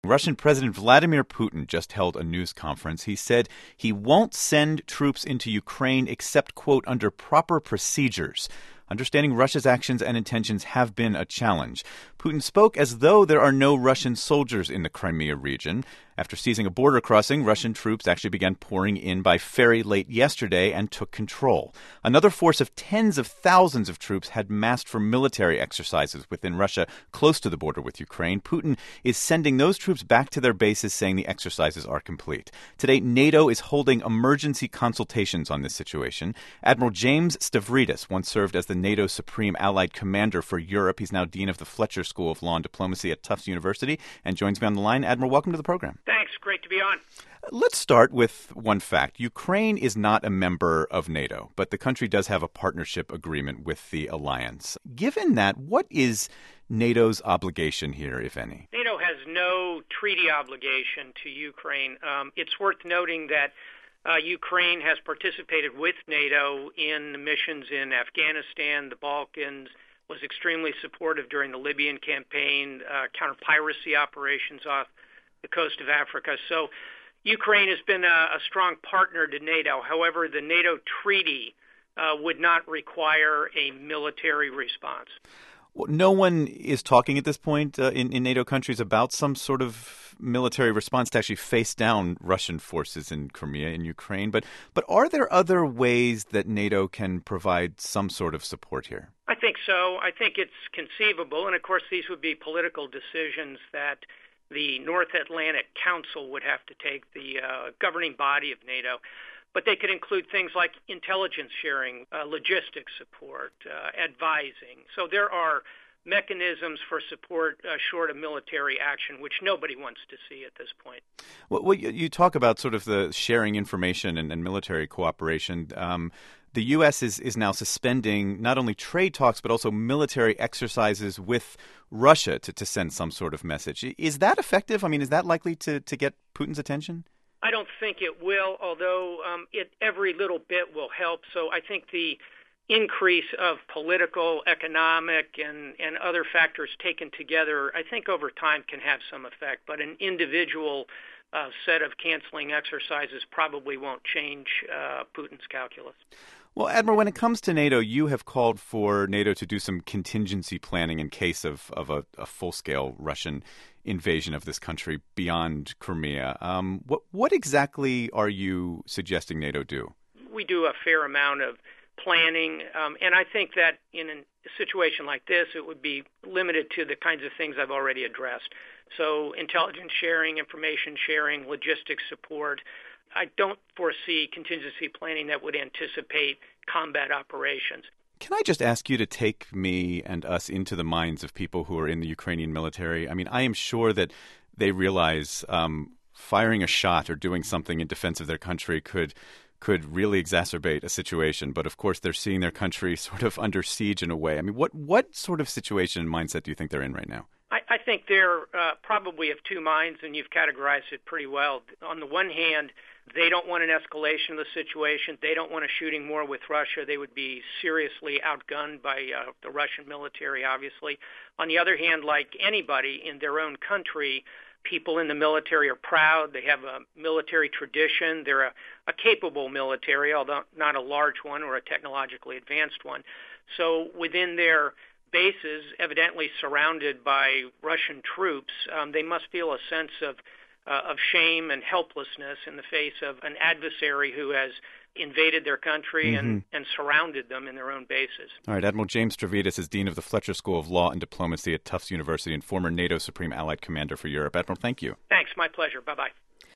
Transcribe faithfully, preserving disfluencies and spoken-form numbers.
Russian President Vladimir Putin just held a news conference. He said he won't send troops into Ukraine except, quote, under proper procedures. Understanding Russia's actions and intentions have been a challenge. Putin spoke as though there are no Russian soldiers in the Crimea region. After seizing a border crossing, Russian troops actually began pouring in by ferry late yesterday and took control. Another force of tens of thousands of troops had massed for military exercises within Russia close to the border with Ukraine. Putin is sending those troops back to their bases, saying the exercises are complete. Today, NATO is holding emergency consultations on this situation. Admiral James Stavridis once served as the NATO Supreme Allied Commander for Europe. He's now Dean of the Fletcher School of Law and Diplomacy at Tufts University and joins me on the line. Admiral, welcome to the program. Thanks. Great to be on. Let's start with one fact. Ukraine is not a member of NATO, but the country does have a partnership agreement with the alliance. Given that, what is NATO's obligation here, if any? NATO has no treaty obligation to Ukraine. Um, it's worth noting that uh, Ukraine has participated with NATO in missions in Afghanistan, the Balkans, was extremely supportive during the Libyan campaign, uh, counter-piracy operations off the coast of Africa. So Ukraine has been a, a strong partner to NATO. However, the NATO treaty uh, would not require a military response. Well, no one is talking at this point uh, in, in NATO countries about some sort of military response to actually face down Russian forces in Crimea and Ukraine. But but are there other ways that NATO can provide some sort of support here? I think so. I think it's conceivable. And, of course, these would be political decisions that the North Atlantic Council would have to take, the uh, governing body of NATO. But they could include things like intelligence sharing, uh, logistics support, uh, advising. So there are mechanisms for support uh, short of military action, which nobody wants to see at this point. Well, well you, you talk about sort of the sharing information and, and military cooperation. Um, the U S is, is now suspending not only trade talks, but also military exercises with Russia to, to send some sort of message. Is that effective? I mean, is that likely to, to get Putin's attention? I don't think it will, although um, it, every little bit will help. So I think the increase of political, economic, and, and other factors taken together, I think over time can have some effect. But an individual uh, set of canceling exercises probably won't change uh, Putin's calculus. Well, Admiral, when it comes to NATO, you have called for NATO to do some contingency planning in case of, of a, a full-scale Russian invasion of this country beyond Crimea. Um, what, what exactly are you suggesting NATO do? We do a fair amount of planning, um, and I think that in a situation like this, it would be limited to the kinds of things I've already addressed. So intelligence sharing, information sharing, logistics support. I don't foresee contingency planning that would anticipate combat operations. Can I just ask you to take me and us into the minds of people who are in the Ukrainian military? I mean, I am sure that they realize um, firing a shot or doing something in defense of their country could could really exacerbate a situation. But of course, they're seeing their country sort of under siege in a way. I mean, what, what sort of situation and mindset do you think they're in right now? I, I think they're uh, probably of two minds, and you've categorized it pretty well. On the one hand, they don't want an escalation of the situation. They don't want a shooting war with Russia. They would be seriously outgunned by uh, the Russian military, obviously. On the other hand, like anybody in their own country, people in the military are proud. They have a military tradition. They're a, a capable military, although not a large one or a technologically advanced one. So within their bases, evidently surrounded by Russian troops, um, they must feel a sense of Uh, of shame and helplessness in the face of an adversary who has invaded their country and, mm-hmm. and surrounded them in their own bases. All right, Admiral James Stavridis is Dean of the Fletcher School of Law and Diplomacy at Tufts University and former NATO Supreme Allied Commander for Europe. Admiral, thank you. Thanks. My pleasure. Bye-bye.